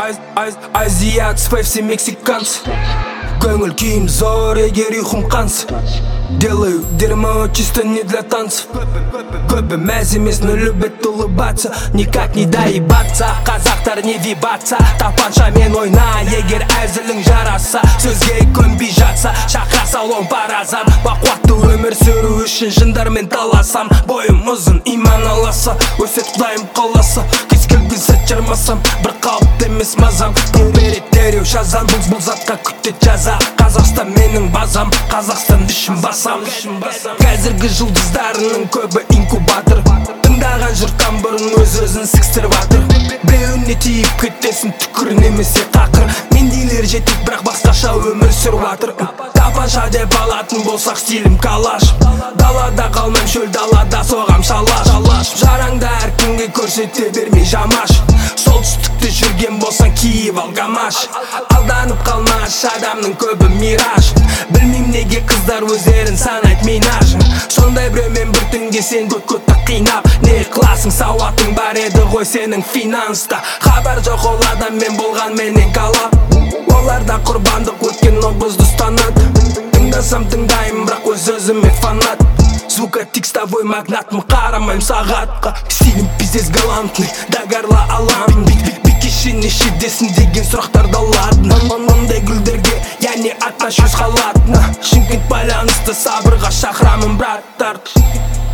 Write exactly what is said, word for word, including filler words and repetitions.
Азиатспай все мексиканцы. Көңіл күйім зор, егер ұйқым қанс. Делаю дерьмо чисто не для танцев. Көбі мәз емес, но любят улыбаться. Никак не доебаться, қазақтар не вибаться. Тапаншамен ойна, егер әзілің жараса. Сөзге көнбей жатса, шақыра салон паразан. Бақуатты өмір сүру үшін жындармен таласам. Бойым ұзын, иман аласа, өсет құдайым қаласа. Кез келген сәт жармасам, бір қалыпты емес мазам. Көберет дереу шазан, бұл затқа күтет жаза. Қазақстан менің базам, Қазақстан үшін басам. Қазіргі жұлдыздарының көбі инкубатор. Тыңдаған жұрттан бұрын өз-өзін сікстіріп атыр. Біреуіне тиіп кетесін түкір немесе қақыр. Мендейлер жетіп бірақ басқаша өмір сүріп атыр. Тапанша деп алатын болсақ стилім калаш. Далада қалмайм, шөл далада соғам шалаш. Жараңда әркімге көрсете бермей жамаш. Солтүстікте жүрген болсаң киіп ал гамаш. Алданып қалмаш, адамның көбі мираж. Білмейм неге қыздар өздерін санайт минаж. Сондай біреумен бір түнге сен көт-көтті қинап. Не қыласың, сауатың бар еді ғой сенің финанста. Хабар жоқ ол адаммен болған менен қалап. Оларда құрбандық өткен ол бізді ұстанады. Тыңдасам тыңдайым, бірақ өз-өзіме фанат. Звукатик с тобой магнатмын, қарамайм сағатқа. Стилім пиздец галантный, догарла аламын. Бикешіне шедесін деген сұрақтарды аладын. Ондай гүлдерге, яғни аташ өз қалатына. Шымкент байланысты сабырға шақырамын браттар.